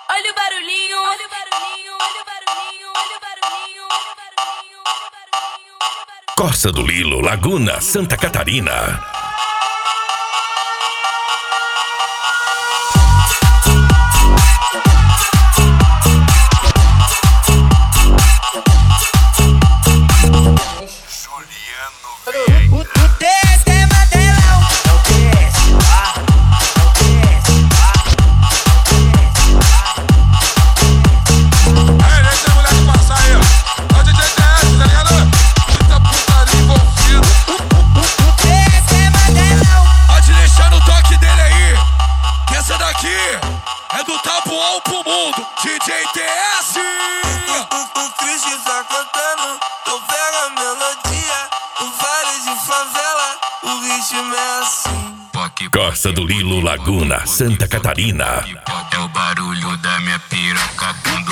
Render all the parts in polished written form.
Olha o barulhinho, olha o barulhinho, olha o barulhinho, olha o barulhinho, olha o barulhinho, olha o barulhinho, olha o barulhinho. Costa do Lilo, Laguna, Santa Catarina. É do Tabuão pro mundo, DJ TS. O Chris tá cantando, eu pego a melodia. No vale de favela, o ritmo é assim. Costa do Lilo, Laguna, Santa Catarina. É o barulho da minha piroca quando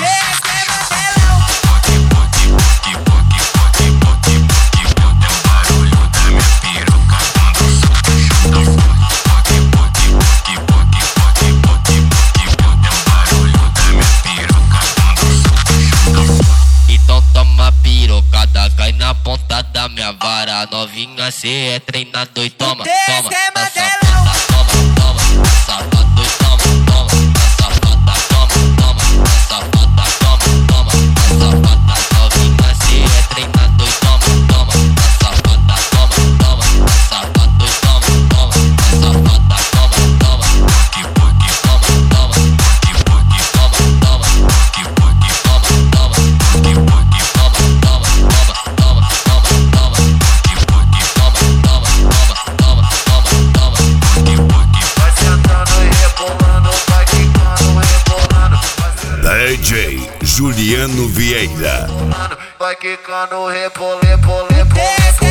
cai na ponta da minha vara, novinha, cê é treinador e toma, toma, tá safada, toma, toma, tá safado e toma, toma, tá safada, toma, toma, tá safada, toma, toma, tá safada, novinha, cê é treinador e toma, toma, tá safada, toma, toma, tá safado e toma, toma, tá safada, toma, toma, que toma, toma, que toma, toma, que toma, toma, que toma, toma. DJ Juliano Vieira. Vai quicando, repole, repole, repole.